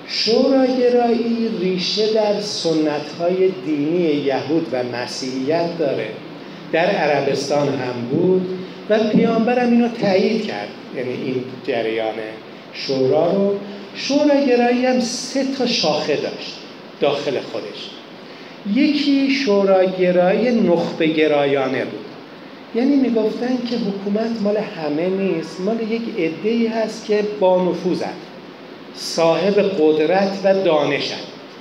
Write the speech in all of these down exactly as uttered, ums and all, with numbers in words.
شوراگرایی ریشه در سنت‌های دینی یهود و مسیحیت داره. در عربستان هم بود و پیامبر هم اینو تایید کرد، یعنی این جریان شورا رو. شوراگرایی هم سه تا شاخه داشت داخل خودش. یکی شوراگرایی نخبه گرایانه بود، یعنی میگفتن که حکومت مال همه نیست، مال یک عده‌ای هست که با نفوذن، صاحب قدرت و دانشن.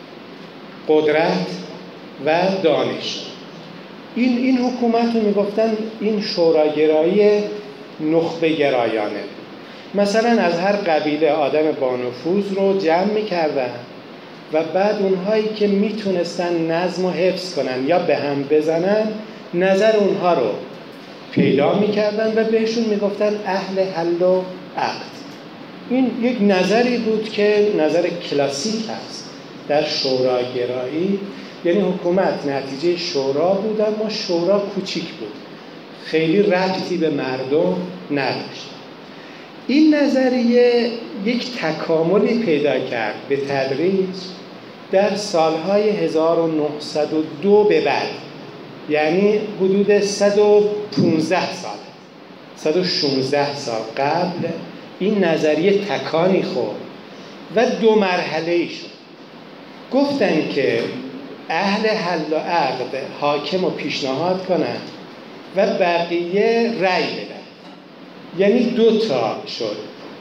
قدرت و دانش این این حکومت رو میگفتن این شوراگرایی نخبه گرایانه. مثلا از هر قبیله آدم با نفوذ رو جمع میکردن و بعد اونهایی که میتونستن نظم و حفظ کنن یا به هم بزنن، نظر اونها رو پیدا میکردن و بهشون میگفتن اهل حل و عقد. این یک نظری بود که نظر کلاسیک هست در شوراگرایی، یعنی حکومت نتیجه شورا بود، اما شورا کوچیک بود، خیلی ربطی به مردم نداشت. این نظریه یک تکاملی پیدا کرد به تدریج در سالهای هزار و نهصد و دو به بعد، یعنی حدود صد و پانزده سال صد و شانزده سال قبل این نظریه تکانی خورد و دو مرحله‌ای شد. گفتن که اهل حل و عقد حاکم رو پیشنهاد کنن و بقیه رأی بدن، یعنی دو تا شد.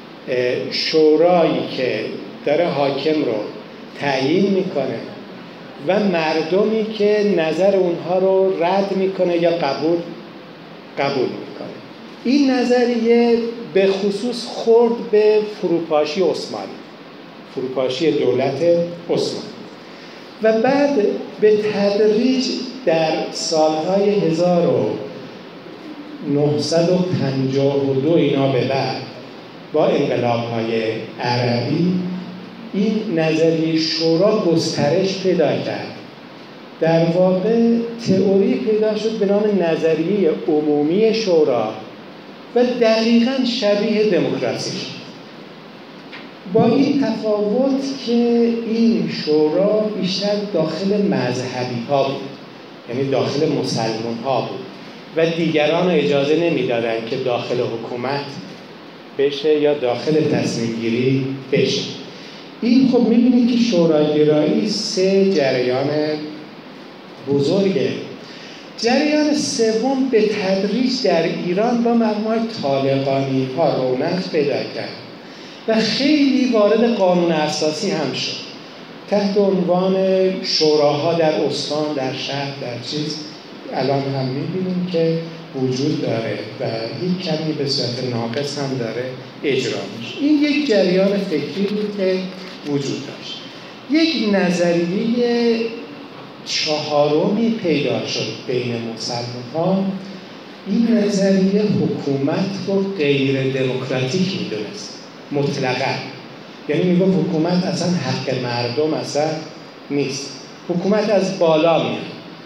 شورایی که داره حاکم رو تعیین میکنه و مردمی که نظر اونها رو رد میکنه یا قبول قبول میکنه. این نظریه به خصوص خورد به فروپاشی عثمانی، فروپاشی دولت عثمانی، و بعد به تدریج در سالهای هزار و نهصد و پنجاه و دو اینا به بعد با انقلاب‌های عربی این نظریه شورا گسترش پیدا کرد. در واقع تئوری پیدا شد به نام نظریه عمومی شورا و دقیقاً شبیه دموکراسی شد، با این تفاوت که این شورا بیشتر داخل مذهبی ها بود، یعنی داخل مسلمان ها بود و دیگران اجازه نمیدادن که داخل حکومت بشه یا داخل تصمیم گیری بشه. این خب میبینید که شوراگرایی سه جریان بزرگه. جریان سوم به تدریج در ایران با مجموعه طالقانی ها رونق پیدا کرد و خیلی وارد قانون اساسی هم شد، تحت عنوان شوراها در استان، در شهر، در چیز. الان هم میبینیم که وجود داره و یک کمی به صورت ناقص هم داره اجرا میشه. این یک جریان فکری بود که وجود داشت. یک نظریه چهارمی پیدا شد بین مسلمان‌ها. این نظریه حکومت رو غیر دموکراتیک میدونست مطلقاً، یعنی میگه حکومت اصلا حق مردم اصلا نیست، حکومت از بالا میاد،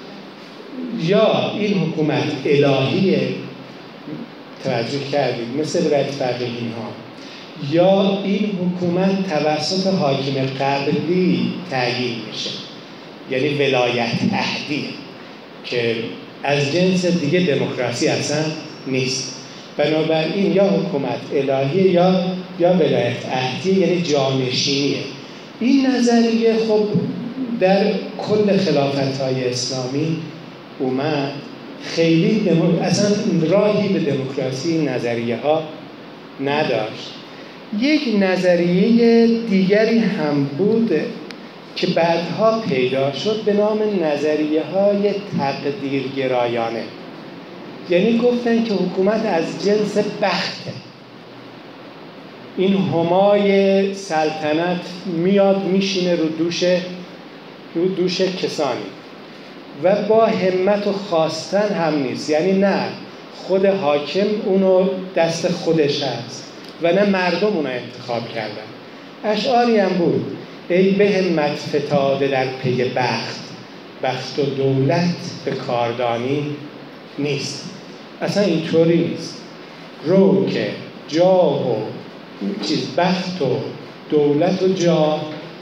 یا این حکومت الهیه، توجه کردید مثل ولایت فقیهین ها، یا این حکومت توسط حاکم قبلی تعیین میشه، یعنی ولایت عهدی که از جنس دیگه دموکراسی اصلا نیست. بنابراین یا حکومت الهیه یا یا ولایت عهدی، یعنی جانشینیه. این نظریه خب در کل خلافت‌های اسلامی اومد، خیلی دمو... اصلا راهی به دموکراسی نظریه ها نداشت. یک نظریه دیگری هم بود که بعدها پیدا شد به نام نظریه های تقدیرگرایانه، یعنی گفتن که حکومت از جنس بخته، این همای سلطنت میاد میشینه رو دوش رو دوش کسانی و با همت و خواستن هم نیست، یعنی نه خود حاکم اونو دست خودش هست و نه مردم اونو انتخاب کردن. اشعاری هم بود: ای به همت فتاده در پی بخت، بخت و دولت به کاردانی نیست. اصلا اینطوری نیست. رو که جاه و چیز بخت و دولت و جاه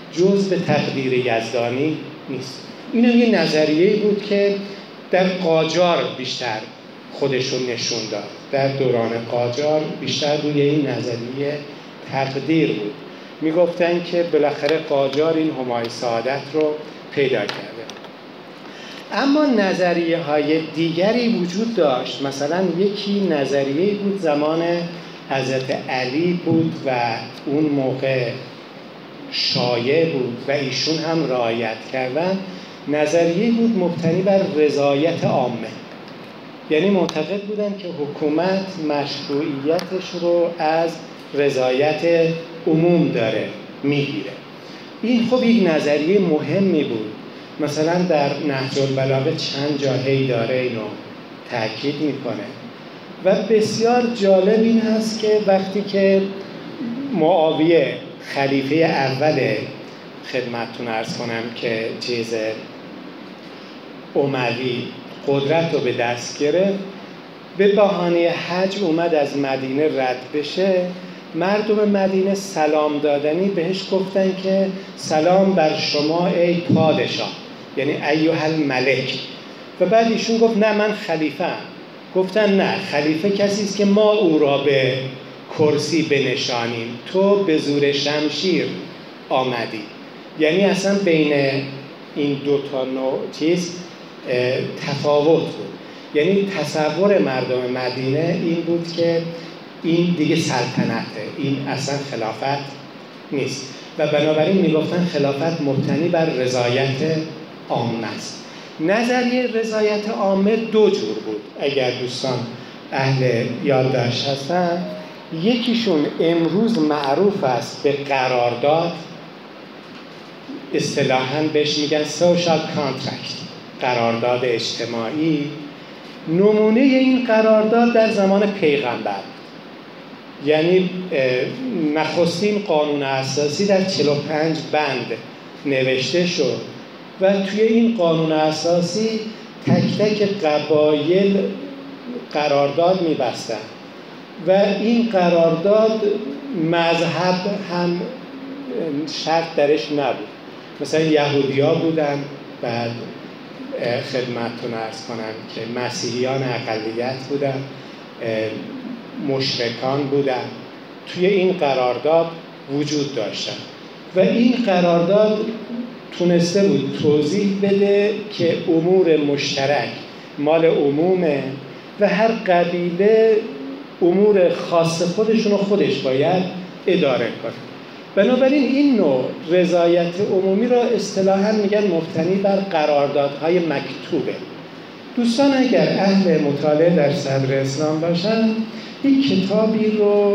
جزء تقدیر یزدانی نیست. این یه نظریه بود که در قاجار بیشتر خودشون نشون داد. در دوران قاجار بیشتر روی این نظریه تقدیر بود. میگفتن که بالاخره قاجار این همای سعادت رو پیدا کرده. اما نظریه های دیگری وجود داشت. مثلا یکی نظریه بود زمان حضرت علی بود و اون موقع شایع بود و ایشون هم رعایت کردن. نظریه بود مبتنی بر رضایت عامه، یعنی معتقد بودن که حکومت مشروعیتش رو از رضایت عموم داره میگیره. این خب یک نظریه مهمی بود. مثلا در نهج البلاغه چند جاهایی داره اینو تاکید میکنه و بسیار جالب این هست که وقتی که معاویه خلیفه اول خدمتتون عرض کنم که چیز اموی قدرت رو به دست گرفت، به بهانه حج اومد از مدینه رد بشه، مردم مدینه سلام دادنی بهش گفتن که سلام بر شما ای پادشاه، یعنی ایها الملک. و بعد ایشون گفت نه من خلیفه ام. گفتن نه، خلیفه کسی است که ما او را به کرسی بنشانیم، تو به زور شمشیر آمدی. یعنی اصلا بین این دو تا نوع چیز تفاوت بود. یعنی تصور مردم مدینه این بود که این دیگه سلطنته، این اصلا خلافت نیست و بنابراین میگفتن خلافت مبتنی بر رضایت عامه است. نظریه رضایت عامه دو جور بود اگر دوستان اهل یادداشت هستن. یکیشون امروز معروف است به قرارداد، اصطلاحاً بهش میگن سوشال کانترکت، قرارداد اجتماعی. نمونه این قرارداد در زمان پیغمبر، یعنی نخستین قانون اساسی در چهل و پنج بند نوشته شد و توی این قانون اساسی تک تک قبایل قرارداد می‌بستن و این قرارداد مذهب هم شرط درش نبود. مثلا یهودی‌ها بودن، بعد خدمتتون عرض کنم که مسیحیان اقلیت بودن، مشرکان بودن، توی این قرارداد وجود داشتن و این قرارداد تونسته بود توضیح بده که امور مشترک مال عمومه و هر قبیله امور خاص خودشون رو خودش باید اداره کنه. بنابراین این نوع رضایت عمومی را اصطلاحاً میگن مبتنی بر قراردادهای مکتوبه. دوستان اگر اهل مطالعه در صدر اسلام باشن، این کتابی رو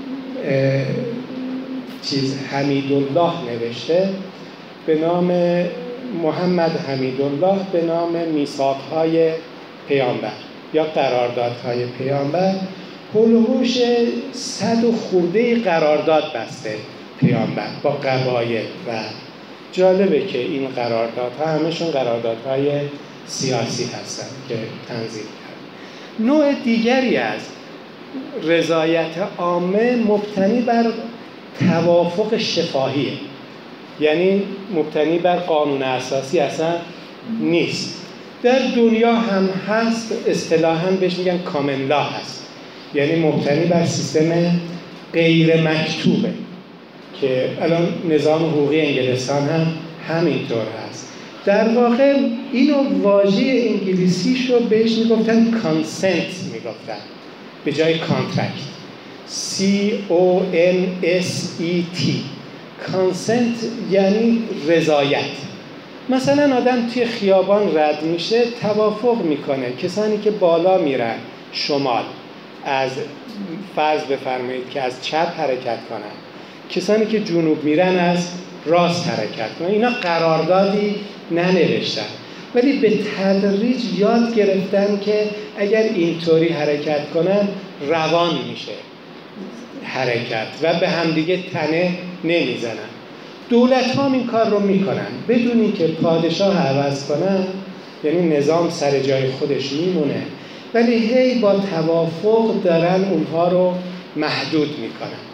چیز حمیدالله نوشته به نام محمد حمیدالله به نام میثاق‌های پیامبر یا قراردادهای پیامبر. هولوش صد و خورده قرارداد بسته پیامبر با قبایل و جالبه که این قراردادها همشون قراردادهای سیاسی هستن که تنظیم کرد. نوع دیگری از رضایت عامه مبتنی بر توافق شفاهیه، یعنی مبتنی بر قانون اساسی اصلا نیست. در دنیا هم هست، اصطلاحاً بهش میگن کامن لا هست، یعنی مبتنی بر سیستم غیر مکتوبه که الان نظام حقوقی انگلستان هم همینطور هست. در واقع اینو واژه انگلیسیشو بهش میگفتن کانسنت میگفتن به جای کانترکت. سی او ان اس ای تی. کانسنت یعنی رضایت. مثلا آدم توی خیابان رد میشه، توافق میکنه کسانی که بالا میرن شمال از فرض بفرمایید که از چپ حرکت کنن، کسانی که جنوب میرن از راست حرکت کنن. اینا قراردادی ننوشتن ولی به تدریج یاد گرفتن که اگر اینطوری حرکت کنن روان میشه حرکت و به همدیگه تنه نمیزنن. دولت ها این کار رو میکنن بدون اینکه پادشاه عوض کنن، یعنی نظام سر جای خودش میمونه ولی هی با توافق دارن اونها رو محدود میکنن.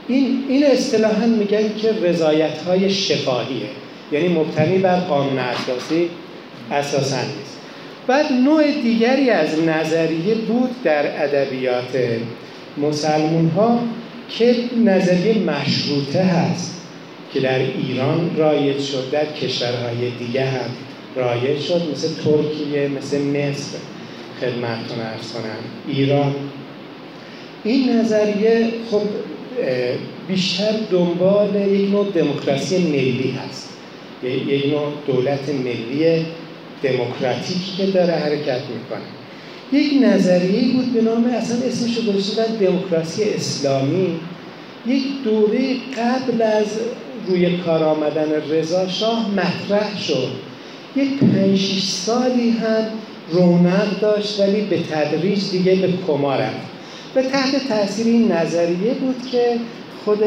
این این اصطلاحاً میگن که رضایت‌های شفاهیه، یعنی مبتنی بر قانون اساسی اساساً نیست. بعد نوع دیگری از نظریه بود در ادبیات مسلمان‌ها که نظریه مشروطه هست که در ایران رایج شد، در کشورهای دیگه هم رایج شد، مثل ترکیه، مثل مصر، خدمتتون عرض کنم ایران. این نظریه خب بیشتر دنبال یک نوع دموکراسی ملی هست، یک نوع دولت ملی دموکراتیکی که داره حرکت میکنه. یک نظریه بود به نام، اصلا اسمش رو گذاشتن دموکراسی اسلامی. یک دوره قبل از روی کار آمدن رضا شاه مطرح شد، یک پنج شش سالی هم رونق داشت ولی به تدریج دیگه به کما رفت و تحت تاثیر این نظریه بود که خود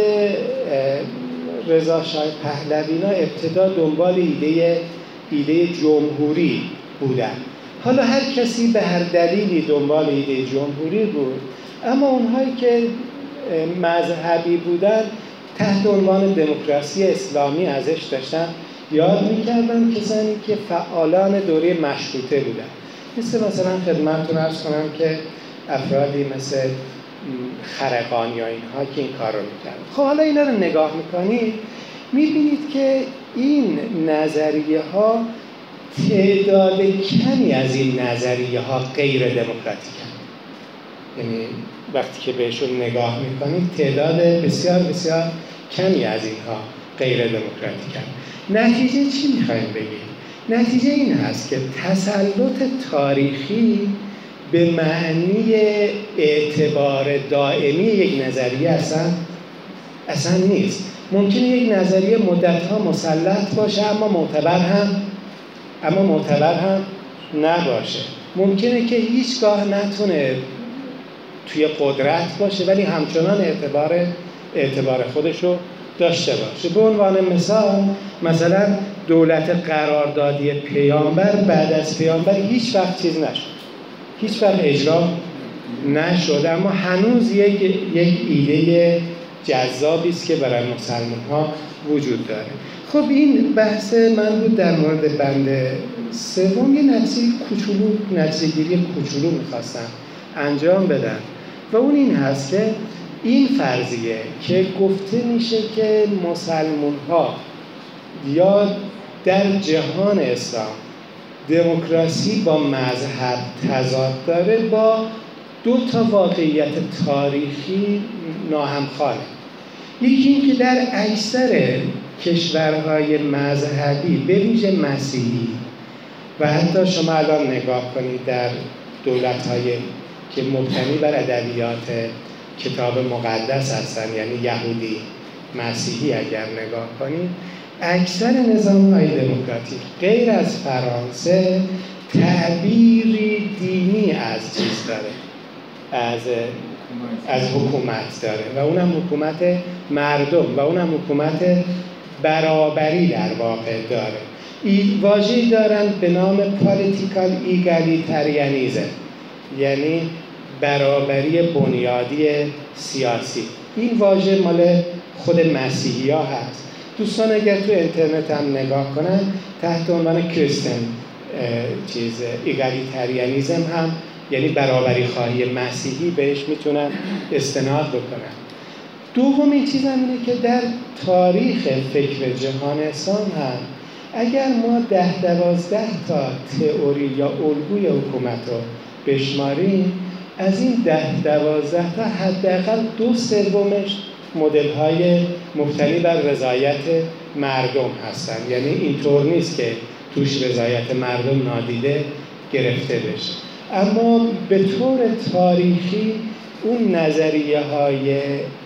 رضا شاه پهلوی‌ها ابتدا دنبال ایده ایده جمهوری بودن. حالا هر کسی به هر دلیلی دنبال ایده جمهوری بود، اما اونهایی که مذهبی بودن تحت عنوان دموکراسی اسلامی ازش داشتن یاد میکردن، کسانی که فعالان دوره مشروطه بودن. مثل مثلا خدمتتون عرض کنم که افرادی مثل خرقانی یا اینها که این کار رو میکردن. خب حالا اینا رو نگاه میکنید میبینید که این نظریه ها تعداد کمی از این نظریه ها غیر دموکراتیک هست. یعنی وقتی که بهشون نگاه میکنید تعداد بسیار بسیار کمی از اینها غیر دموکراتیک هست. نتیجه چی میخوایم بگیم؟ نتیجه این هست که تسلط تاریخی به معنی اعتبار دائمی یک نظریه اصلا اصلا نیست. ممکنه یک نظریه مدت‌ها مسلط باشه اما معتبر هم اما معتبر هم نباشه. ممکنه که هیچگاه نتونه توی قدرت باشه ولی همچنان اعتبار اعتبار خودش رو داشته باشه. به عنوان مثال مثلا دولت قراردادی پیامبر بعد از پیامبر هیچ وقت چیز نشد، هیچ وقت اجرا نشد، اما هنوز یک یک ایده جذابی است که برای مسلمان ها وجود داره. خب این بحث من بود در مورد بند سوم. یه نتیجه کوچولو نتیجه‌گیری کوچولو می‌خواستم انجام بدم و اون این هست که این فرضیه که گفته میشه که مسلمان ها یا در جهان اسلام دموکراسی با مذهب تضاد داره، با دو تا واقعیت تاریخی ناهمخوانه. یکی این که در اکثر کشورهای مذهبی به ویژه مسیحی و حتی شما الان نگاه کنید در دولت‌های که مبتنی بر ادبیات کتاب مقدس هستن، یعنی یهودی مسیحی اگر نگاه کنید، اکثر نظام‌های دموکراتیک غیر از فرانسه تعبیری دینی از چیز داره، از از حکومت داره و اونم حکومت مردم و اونم حکومت برابری در واقع داره. این واژه‌ای دارن به نام پالیتیکال ایگالیتریانیزم، یعنی برابری بنیادی سیاسی. این واژه مال خود مسیحی ها هست. دوستان اگر تو اینترنت هم نگاه کنن تحت عنوان کریستن چیز ایگالیتریانیزم هم یعنی برابری خواهی مسیحی بهش میتونن استناد بکنن. دومین چیز هم اینه که در تاریخ فکر جهان اسلام هم اگر ما ده دوازده تا تئوری یا الگوی حکومت رو بشماریم، از این ده دوازده تا حداقل دو سومش مدل های مبتنی بر رضایت مردم هستن. یعنی اینطور نیست که توش رضایت مردم نادیده گرفته بشه، اما به طور تاریخی اون نظریه های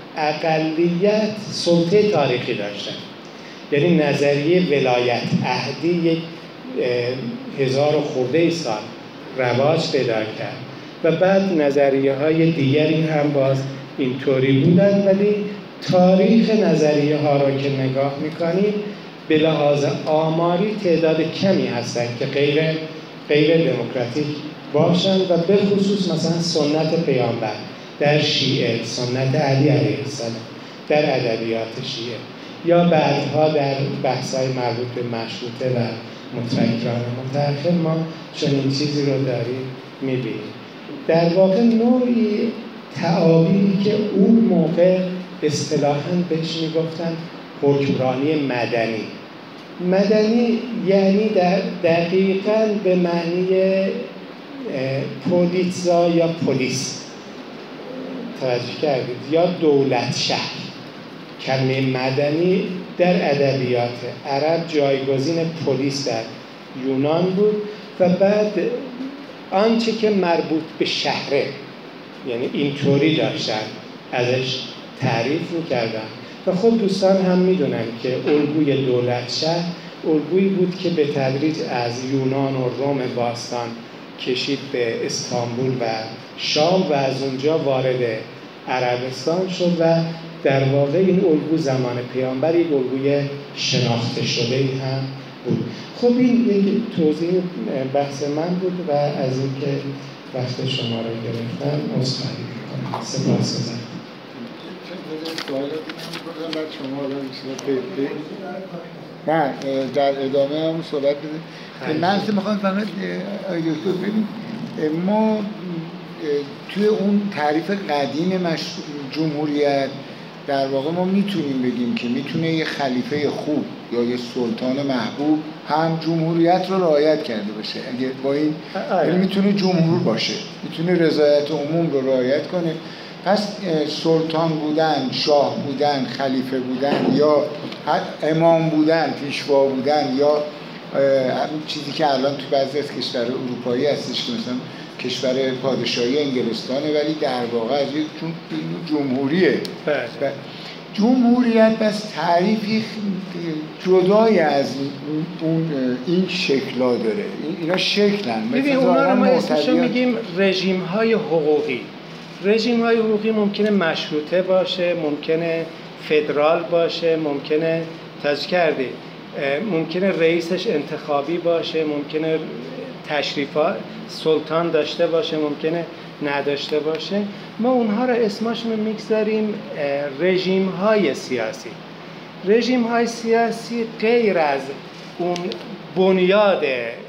اقلیت سلطه تاریخی داشتن. یعنی نظریه ولایت عهدی یک هزار و خورده سال رواج پیدا کرد و بعد نظریه های دیگری هم باز اینطوری بودن، ولی تاریخ نظریه ها را که نگاه میکنید به لحاظ آماری تعداد کمی هستن که غیر غیر دموکراتیک باشن و به خصوص مثلا سنت پیامبر در شیعه، سنت علی علیه السلام در ادبیات شیعه، یا بعدها در بحث‌های مربوط به مشروطه و متفکران متأخر ما چنین چیزی رو داریم می‌بینیم. در واقع نوعی تعابیری که اون موقع اصطلاحاً بهش میگفتن حکمرانی مدنی. مدنی یعنی در دقیقاً به معنی پولیتزا یا پلیس، توجه کردید، یا دولت شهر. کلمه مدنی در ادبیات عرب جایگزین پلیس در یونان بود و بعد آنچه که مربوط به شهره، یعنی اینطوری داشتن ازش تعریف میکردن. و خب دوستان هم میدونن که الگوی دولت شهر الگویی بود که به تدریج از یونان و روم باستان کشید به استانبول و شام و از اونجا وارد عربستان شد و در واقع این الگو زمان پیامبر یک الگوی شناخته شده هم بود. خب این یک توضیح بحث من بود و از اینکه وقت شما را گرفتم عذرخواهی می‌کنم. سپاسگزارم. نه در ادامه هم صحبت بده. من اصلا میخوام فقط آقای دکتر ببین، ما توی اون تعریف قدیم مش... جمهوریت در واقع ما میتونیم بگیم که میتونه یه خلیفه خوب یا یه سلطان محبوب هم جمهوریت رو رعایت کرده باشه. اگه با این یعنی میتونه جمهور باشه، میتونه رضایت عموم رو رعایت کنه. پس سلطان بودن، شاه بودن، خلیفه بودن یا امام بودن، پیشوا بودن یا چیزی که الان تو بعضی از کشور اروپایی هستش که مثلا کشور پادشاهی انگلستانه ولی در واقع از یک جمهوریه. جمهوریت بس تعریفی جدای از اون این شکلا داره. اینا شکلن. ببین اونا رو ما اسمشو میگیم رژیم های حقوقی. رژیم های حقوقی ممکنه مشروطه باشه، ممکنه فدرال باشه، ممکنه تذکر کردی ممکنه رئیسش انتخابی باشه، ممکنه تشریفات سلطان داشته باشه، ممکنه نداشته باشه. ما اونها رو اسمشون رو میگذاریم رژیم های سیاسی. رژیم های سیاسی غیر از اون بنیاد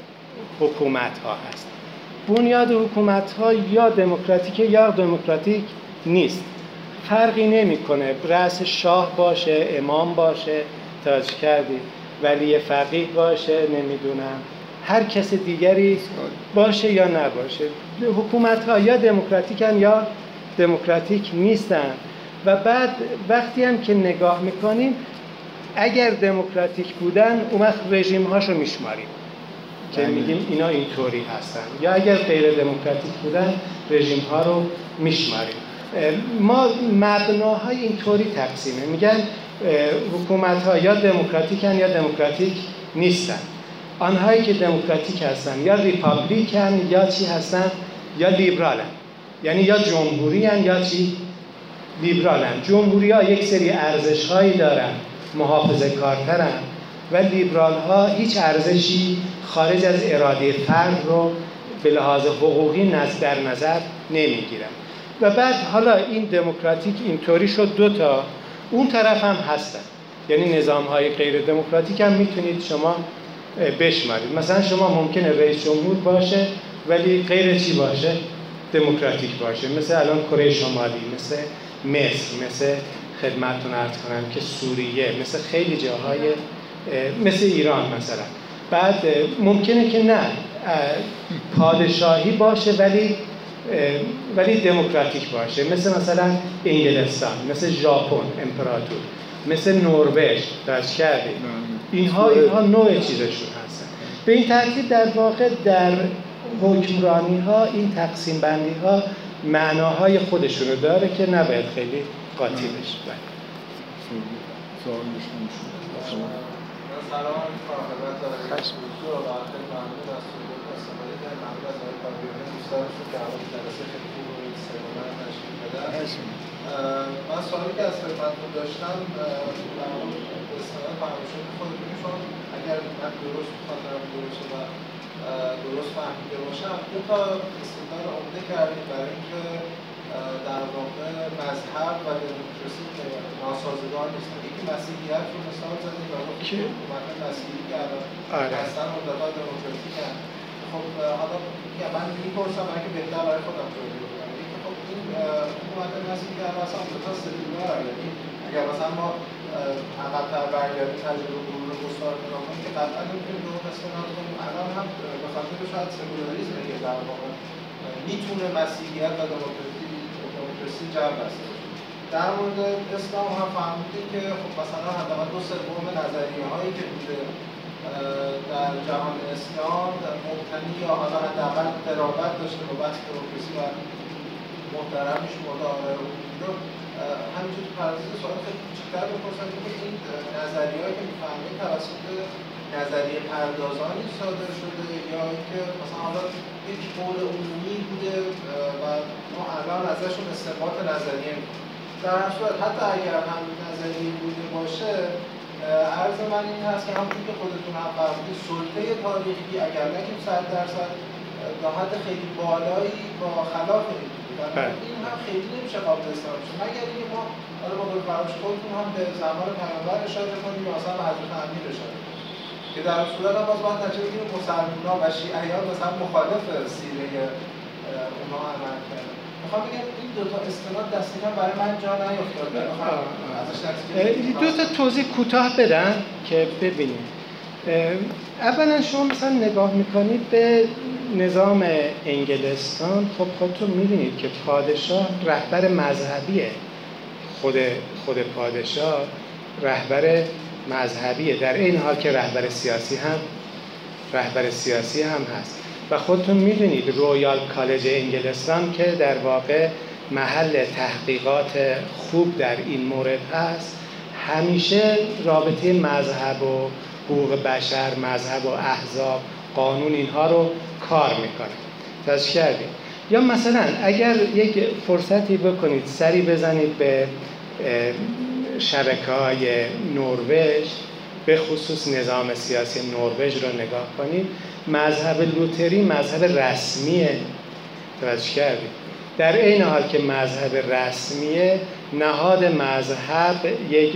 حکومت ها هست. بنیاد حکومت ها یا دموکراتیک یا دموکراتیک نیست، فرقی نمیکنه. رأس شاه باشه، امام باشه، توجه کردی، ولی فقیه باشه، نمیدونم هر کس دیگری باشه یا نباشه. حکومت ها یا دموکراتیکن یا دموکراتیک نیستن. و بعد وقتی هم که نگاه میکنیم اگر دموکراتیک بودن اون وقت رژیم هاشو میشماریم که میگیم اینا اینطوری هستن، یا اگر غیر دموکراتیک بودن رژیم ها رو میشماریم. ما مبناهای اینطوری تقسیمه، میگن حکومت ها یا دموکراتیکن یا دموکراتیک نیستن. آنهایی که دموکراتیک هستن یا ریپابلیکن یا چی هستن یا لیبرالن، یعنی یا جمهوری هن یا چی لیبرالن. جمهوری ها یک سری ارزش هایی دارن، محافظه کارترن، و لیبرال ها هیچ ارزشی خارج از اراده فرد رو به لحاظ حقوقی نزد در نظر نمیگیرن. و بعد حالا این دموکراتیک اینطوری شد دو تا اون طرف هم هستن، یعنی نظام های غیر دموکراتیک هم میتونید شما بشمارید. مثلا شما ممکنه رئیس جمهور باشه ولی غیر چی باشه؟ دموکراتیک باشه. مثل الان کره شمالی، مثل مصر، مثل خدمتتون عرض کنم که سوریه، مثل خیلی جاهای، مثل ایران مثلا. بعد ممکنه که نه پادشاهی باشه ولی ولی دموکراتیک باشه، مثل مثلا انگلستان، مثل ژاپن امپراتور، مثل نروژ. درک کردید؟ اینها اینها نوع چیزشون هستن. به این ترتیب در واقع در حکمرانی ها این تقسیم بندی ها معناهای خودشون رو داره که نباید خیلی قاطی بشه. سوال میشون سلام خدمت دکتر و خیلی ممنون از استفاده کردن. ممنون از آقای کاویانی دوستانشون که اول جلسه خیلی خوب و سرانه تشکیل دادن. من سوالی که از خدمتتون داشتم در مورد استفاده فرمایشات خودتون، چون اگر من درست بخاطرم درست و درست فهمیده باشم دو تا استدلال عمده کردید برای اینکه در واقع مذهب و دموکراسی ناسازگار نیستن. یکی مسیحیت رو مثال زدیم و گفتیم که حکومت مسیحی که الان اصلا مدت‌ها دموکراسی کرد. خب حالا من میپرسم اگه بهتر برای خودم توضیح بدم، اینکه خب این حکومت مسیحی که الان اصلا مدت‌ها سکولار، یعنی اگر مثلا ما عقب‌تر برگردیم تجربه مرور گستاخ نگاه کنیم که قطعا نمی‌تونیم به اون استناد کنیم. الان هم به خاطر شاید سکولاریسم که در واقع میتونه مسیحیت و دموکراسی دموکراسی جلب بسته باشه. در مورد اسلام هم فهمیدیم که خب مثلا حداقل دو سوم نظریه هایی که بوده در جهان اسلام مبتنی یا حالا حداقل قرابت داشته با بحث دموکراسی و محترمش مورد آرای حکومتی رو همینجور تو پرانتز سوال خیلی کوچکتر بپرسم که این نظریه‌ای که می‌فهمید توسط نظریه پردازانی صادر شده یا اینکه مثلا حالا یک قول عمومی بوده و ما الان ازشون استنباط نظریه می‌کنیم. در هر صورت حتی اگر هم نظریه بوده باشه، عرض من این هست که همونطور که خودتون هم فرمودید سلطه تاریخی اگر نگیم صد درصد تا حد خیلی بالایی با خلاف این بوده. این هم خیلی نمیشه قابل استناد بشه مگر اینکه ما حالا با قول فراموش خودتون هم به زمان پیامبر اشاره کنیم یا مثلا به حضرت امیر اشاره کنیم که در صورت هم باز باید تجربه کنیم مسلمان‌ها و شیعیان مثلا مخالف سیره اونها عمل کردن. میخوام بگم این دو تا استناد دستی‌ها برای من جا نیافتاده. دو تا توضیح کوتاه بدم که ببینیم. اولا شما مثلا نگاه میکنید به نظام انگلستان، خب خودتون میدونید که پادشاه رهبر مذهبیه. خود خود پادشاه رهبر مذهبیه، در این حال که رهبر سیاسی هم رهبر سیاسی هم هست. و خودتون میدونید رویال کالج انگلستان که در واقع محل تحقیقات خوب در این مورد هست، همیشه رابطه مذهب و حقوق بشر، مذهب و احزاب، قانون اینها رو کار میکنه. تذکر کردیم. یا مثلا اگر یک فرصتی بکنید سری بزنید به شبکه‌های نروژ، به خصوص نظام سیاسی نروژ رو نگاه کنید، مذهب لوتری مذهب رسمیه. توجه کردید. در این حال که مذهب رسمیه، نهاد مذهب یک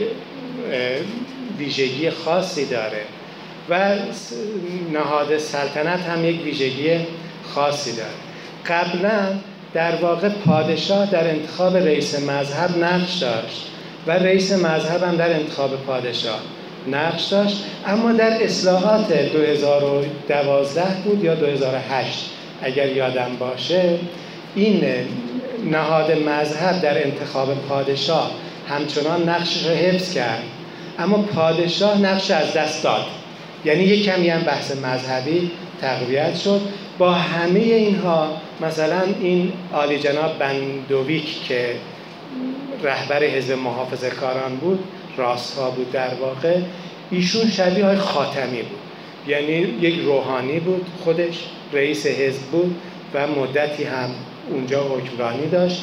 ویژگی خاصی داره و نهاد سلطنت هم یک ویژگی خاصی داره. قبلا در واقع پادشاه در انتخاب رئیس مذهب نقش داشت و رئیس مذهب هم در انتخاب پادشاه نقش داشت، اما در اصلاحات دو هزار و دوازده بود یا دو هزار و هشت اگر یادم باشه، این نهاد مذهب در انتخاب پادشاه همچنان نقشش رو حفظ کرد، اما پادشاه نقش از دست داد. یعنی یک کمی هم بحث مذهبی تقویت شد. با همه اینها مثلا این عالی جناب بندویک که رهبر حزب محافظه‌کاران بود، راست‌ها بود در واقع، ایشون شبیه های خاتمی بود. یعنی یک روحانی بود، خودش رئیس حزب بود و مدتی هم اونجا حکمرانی داشت.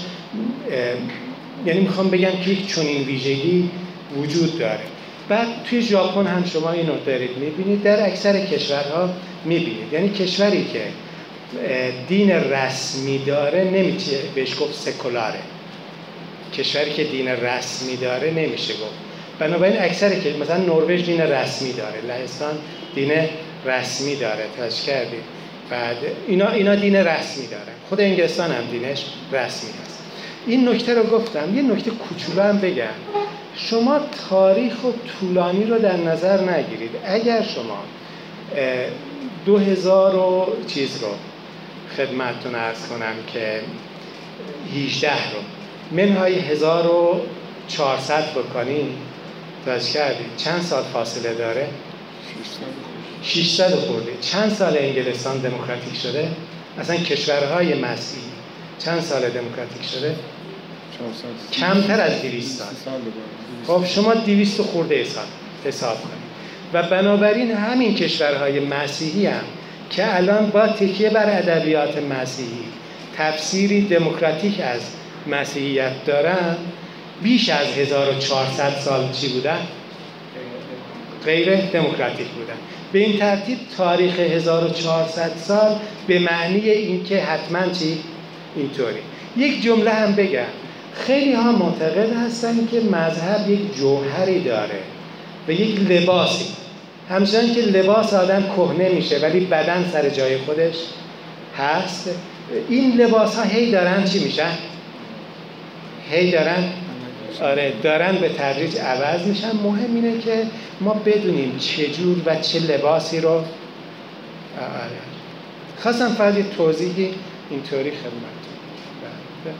یعنی میخوام بگم که یک چنین ویژگی وجود داره. بعد توی ژاپن هم شما اینو دارید میبینید، در اکثر کشورها میبینید. یعنی کشوری که دین رسمی داره نمیشه بهش گفت سکولاره. کشوری که دین رسمی داره نمیشه گفت. بنابراین اکثر که مثلا نروژ دین رسمی داره، لهستان دین رسمی داره، تذکر کردید. بعد اینا اینا دین رسمی دارن. خود انگلستان هم دینش رسمی هست. این نکته رو گفتم. یه نکته کوچولو هم بگم. شما تاریخ و طولانی رو در نظر نگیرید. اگر شما دو هزار و چیز رو خدمتتون عرض کنم که هجده رو منهای هزار و چهارصد بکنید، توجه کردید چند سال فاصله داره؟ ششصد خورده. چند سال انگلستان دموکراتیک شده؟ اصلا کشورهای مسیحی چند سال دموکراتیک شده؟ کمتر از دویست سال. خب شما دویست خورده سال حساب کنید. و بنابراین همین کشورهای مسیحی هم که الان با تکیه بر ادبیات مسیحی تفسیری دموکراتیک از مسیحیت دارن، بیش از هزار و چهارصد سال چی بودن؟ غیر دموکراتیک بودن. به این ترتیب تاریخ هزار و چهارصد سال به معنی این که حتما چی؟ اینطوری. یک جمله هم بگم، خیلی ها معتقد هستن که مذهب یک جوهری داره و یک لباسی، همچنان که لباس آدم کهنه میشه ولی بدن سر جای خودش هست. این لباس ها هی دارن چی میشن؟ هی دارن آره دارن به تدریج عوض میشن. مهم اینه که ما بدونیم چجور و چه لباسی رو. آره خواستم فقط یه توضیحی اینطوری خدمتتون بدم.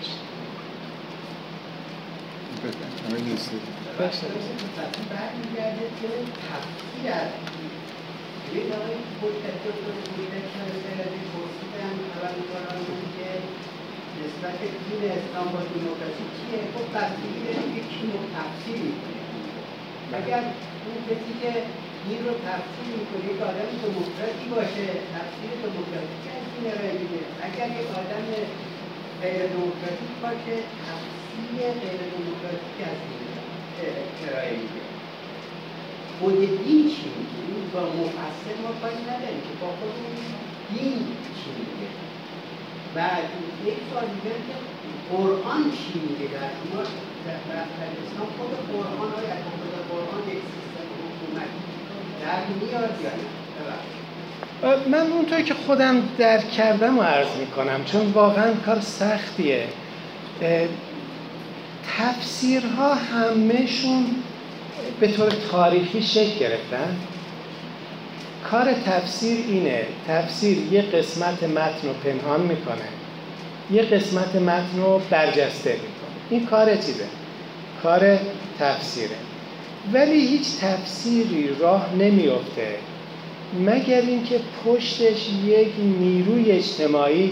باشه. برمیگرده که تفسیر از این آقای پرتکتر رو بوده که مثلا پرسیدن اول کارانون که نسبت دین اسلام با دموکراسی چیه؟ خب بستگی داره که کی رو تفسیر میکنه. اگر اون کسی که دین رو تفسیر میکنه یک آدم دموکراتی باشه، تفسیر دموکراسی که از دین ارائه میده. اگر یک آدم غیر دموکراتیک باشه، تفسیر غیر دموکراتیک از دین ارائه میده. خود دین چی میگه؟ با مفسر ما کاری نداریم که با خود دین چی میگه. و یک سوال دیگر که قرآن چی میگه؟ در شما در اسلام خود قرآن های از خود قرآن یک سیستم حکومتی در میاد یا نه؟ من اونطوری که خودم درک کردم و عرض میکنم، چون واقعا کار سختیه. تفسیرها همهشون به طور تاریخی شکل گرفتن. کار تفسیر اینه، تفسیر یه قسمت متن رو پنهان میکنه، یه قسمت متن رو برجسته میکنه. این کار چیزه؟ کار تفسیره. ولی هیچ تفسیری راه نمیفته مگر اینکه پشتش یک نیروی اجتماعی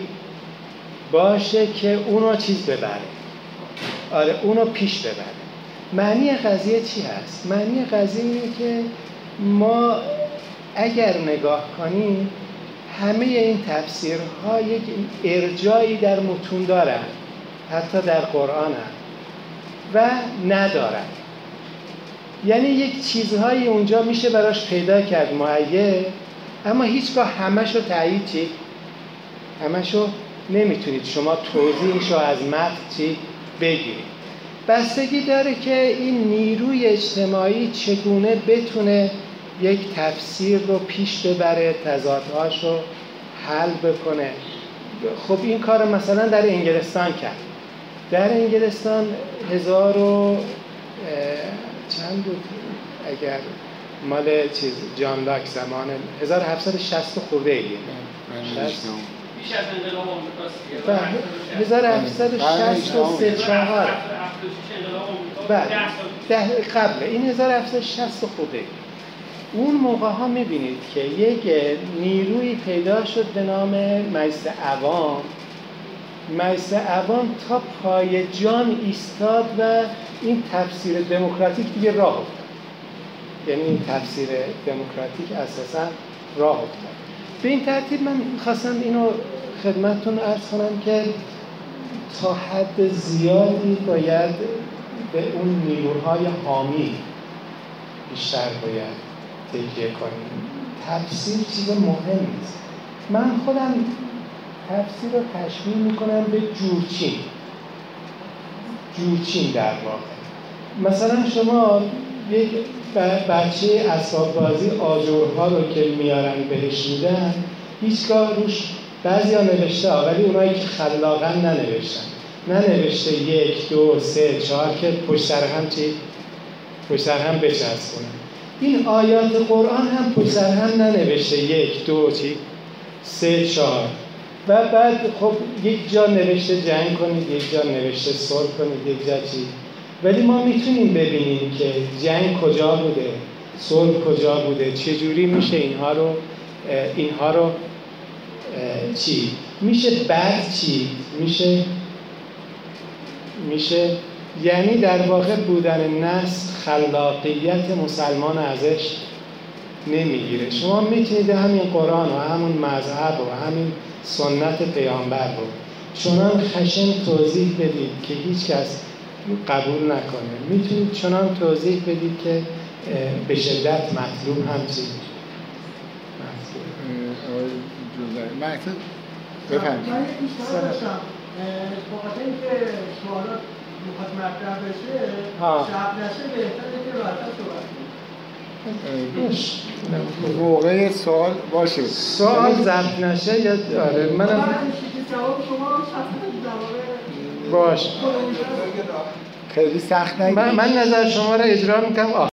باشه که اونو چیز ببره، آره اونو پیش ببره. معنی قضیه چی هست؟ معنی قضیه اینه که ما اگر نگاه کنیم همه این تفسیرها یک ارجایی در متون دارن، حتی در قرآن هم و ندارن. یعنی یک چیزهایی اونجا میشه براش پیدا کرد معین، اما هیچگاه همشو تایید چی؟ همشو نمیتونید شما توضیحشو از متن چی بگیرید. بستگی داره که این نیروی اجتماعی چگونه بتونه یک تفسیر رو پیش ببره، تضادهاش رو حل بکنه. خب این کار مثلا در انگلستان کرد. در انگلستان هزار و چند بود اگر مال چیز جان لاک زمان هزار و هفتصد و شصت خورده ایه بیش از انقلاب آمریکاست. هزار و هفتصد و شصت و سه چهار بعد ده قبل این هزار و هفتصد و شصت خورده. اون موقع ها میبینید که یک نیروی پیدا شد به نام مجلس عوام. مجلس عوام تا پای جان ایستاد و این تفسیر دموکراتیک دیگه راه افتاد. یعنی این تفسیر دموکراتیک اساسا راه افتاد. به این ترتیب من خواستم اینو خدمتتون عرض کنم که تا حد زیادی باید به اون نیروهای حامی بیشتر باید تکیه کنیم. تفسیر چیز مهم نیست. من خودم تفسیر رو تشبیه میکنم به جورچین. جورچین در واقع. مثلا شما یک بچه اسباب بازی آجرها رو که میارن بهش میدن، هیچگاه روش بعضی ها نوشته ها، ولی اونایی که خلاقاً ننوشتن. ننوشته یک، دو، سه، چهار که پشت سر هم چی؟ پشت سر هم بچسبونن. این آیات قرآن هم پشت سر هم ننوشته یک، دو، چی؟ سه، چهار. و بعد خب یک جا نوشته جنگ کنید، یک جا نوشته صلح کنید، یک جا چی؟ ولی ما میتونیم ببینیم که جنگ کجا بوده، صلح کجا بوده، چجوری میشه اینها رو اینها رو چی؟ میشه بعد چی؟ میشه میشه یعنی در واقع بودن نسل خلاقیت مسلمان ازش نمیگیره. شما میتونید همین قرآن و همون مذهب و همین سنت پیامبر رو چنان خشن توضیح بدید که هیچ کس قبول نکنه. میتونید چنان توضیح بدید که به شدت مطلوب هم چیز مطلوب. بفرمایید. من یه پیشنهاد داشتم. بخاطر اینکه سوالات میخواد مطرح بشه شب نشه بهتره که راحت‌تر صحبت کنیم. موقع سوال باشه سوال ضبط نشه یا آره منم باش خیلی سخت نگید. من, من نظر شما را اجرا میکنم.